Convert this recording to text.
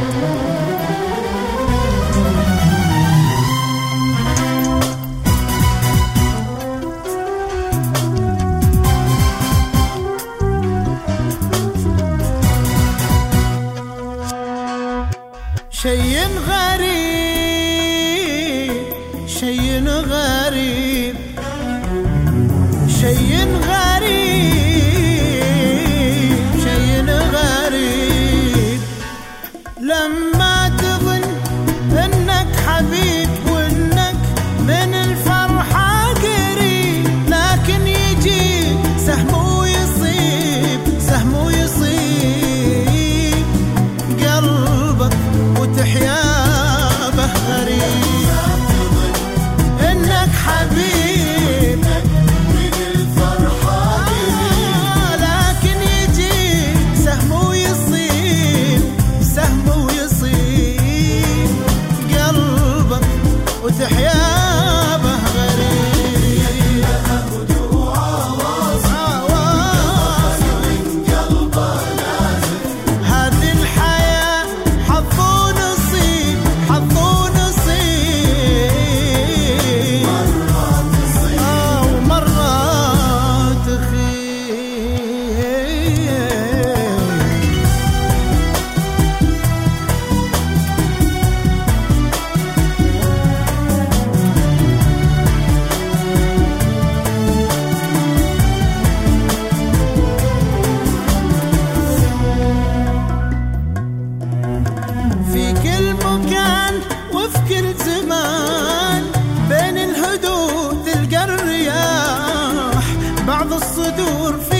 شي غريب شي غريب شي غريب شي غريب لما تظن انك حبيب وانك من الفرحة قريب، لكن يجي سهم ويصيب سهم ويصيب قلبك وتحيا به غريب. انك حبيب من الفرحة لكن يجي سهم ويصيب سهم ويصيب قلبك وتحيا به غريب. هذه الحياة حظ ونصيب حظ ونصيب ومرات تخيب. في كل مكان وفي كل زمان بين الهدوء تلقى الرياح، بعض الصدور في